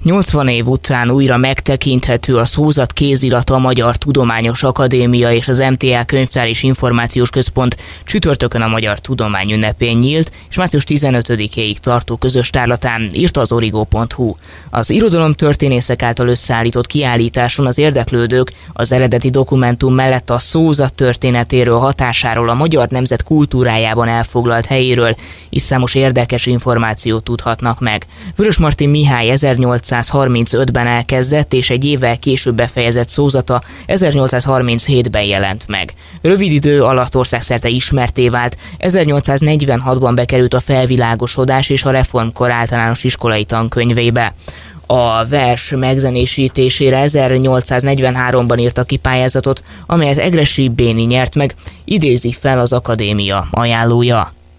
80 év után újra megtekinthető a szózat kézirata a Magyar Tudományos Akadémia és az MTA Könyvtár és Információs Központ csütörtökön a Magyar Tudomány ünnepén nyílt, és március 15-éig tartó közös tárlatán, írta az Origo.hu. Az irodalomtörténészek által összeállított kiállításon az érdeklődők az eredeti dokumentum mellett a szózat történetéről, hatásáról, a magyar nemzet kultúrájában elfoglalt helyéről is számos érdekes információt tudhatnak meg. Vörösmarty Mihály 1835-ben elkezdett és egy évvel később befejezett szózata 1837-ben jelent meg. Rövid idő alatt országszerte ismertté vált, 1846-ban bekerült a felvilágosodás és a reformkor általános iskolai tankönyvébe. A vers megzenésítésére 1843-ban írta ki pályázatot, amelyet Egressy Béni nyert meg, idézi fel az akadémia ajánlója.